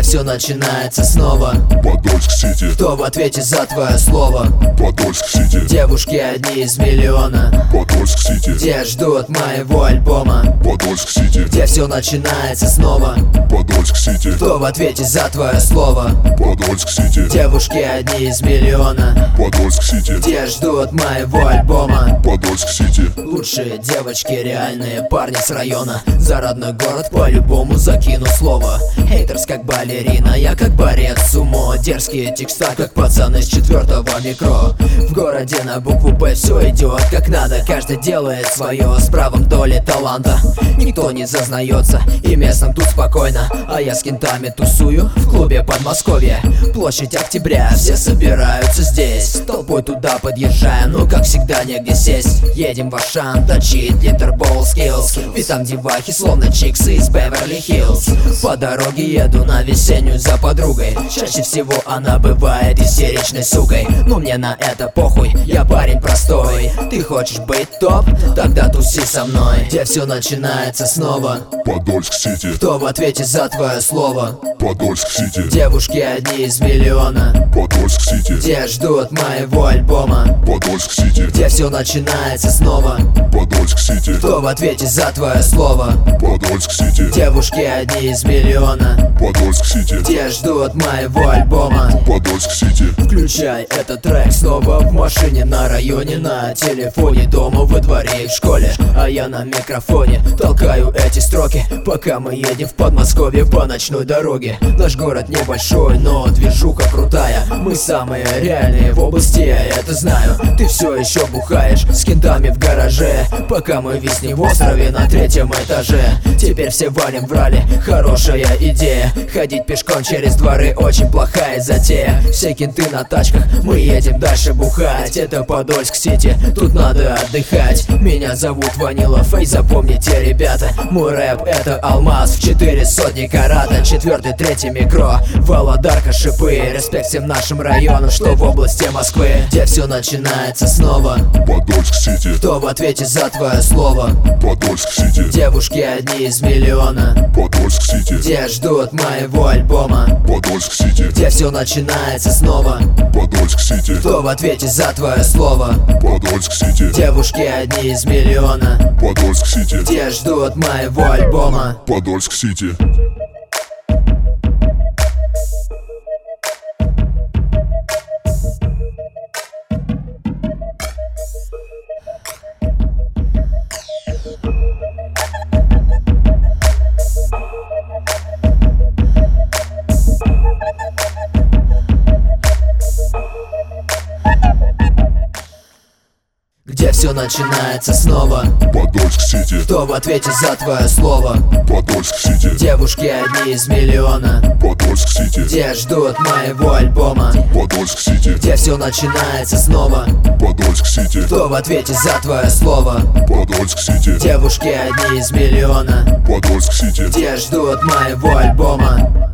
все начинается снова. Подольск-Сити. Кто в ответе за твое слово? Подольск-Сити. Девушки одни из миллиона. Подольск-Сити. Где ждут моего альбома? Подольск-Сити. Где все начинается снова. Подольск-Сити. Кто в ответе за твое слово? Подольск-Сити. Девушки одни из миллиона. Подольск-Сити. Где ждут моего альбома? Подольск-Сити. Лучшие девочки, реальные парни с района. За родной город по-любому закину слово. Хейтерс как балерина, я как борец сумо. Дерзкие текста, как пацаны с 4-го микро. В городе на букву П все идет как надо. Каждый делает свое с правом доли таланта. Никто не зазнается, и местным тут спокойно. А я с кентами тусую в клубе Подмосковья. Площадь Октября, все собираются здесь. Толпой туда подъезжаем, но как всегда негде сесть. Едем в Ашан, точить литербол скиллс. Ведь там девахи словно чиксы из Беверли-Хиллз. По дороге еду на весеннюю за подругой. Чаще всего она бывает истеричной сукой. Но мне на это похуй, я парень простой. Ты хочешь быть топ? Тогда туси со мной. Где все начинается снова. Подольск-Сити. Кто в ответе за твое слово? Подольск-Сити. Девушки одни из миллиона. Подольск-Сити. Где ждут моего альбома? Подольск-Сити. Где все начинается снова. Подольск-Сити. Кто в ответе за твое слово? Подольск-Сити. Девушки одни из миллиона. Подольск-Сити. Где ждут моего альбома? Подольск-Сити. Включай этот трек снова в машине, на районе, на телефоне, дома, во дворе и в школе. А я на микрофоне толкаю эти строки, пока мы едем в Подмосковье по ночной дороге. Наш город небольшой, но движуха крутая. Мы самые реальные в области, я это знаю. Ты все еще бухаешь с кентами в гараже, пока мы виснем в острове на 3-м этаже. Теперь все валим в ралли, хорошая идея. Ходить пешком через дворы очень плохая затея. Все кенты на тачках, мы едем дальше бухать. Это Подольск-Сити, тут надо отдыхать. Меня зовут Ванила Фейс, запомните, ребята. Мой рэп это алмаз в 400 карата. 4-й, 3-й микро, Володарка, шипы. Респект всем нашим районам, что в области Москвы. Где все начинается снова. Подольск-Сити. Кто в ответе за твое слово? Подольск-Сити. Девушки одни из миллиона. Подольск-Сити. Где ждут моего альбома? Подольск-Сити. Где все начинается снова. Подольск-Сити. Кто в ответе за твое слово? Подольск-Сити. Девушки одни из миллиона. Подольск-Сити. Где ждут моего альбома? Подольск-Сити. Где все начинается снова. Подольск-Сити. Кто в ответе за твое слово? Подольск-Сити. Девушки одни из миллиона. Подольск-Сити. Где ждут моего альбома? Подольск-Сити. Где все начинается снова. Подольск-Сити. Кто в ответе за твое слово? Подольск-Сити. Девушки одни из миллиона. Подольск-Сити. Где ждут моего альбома?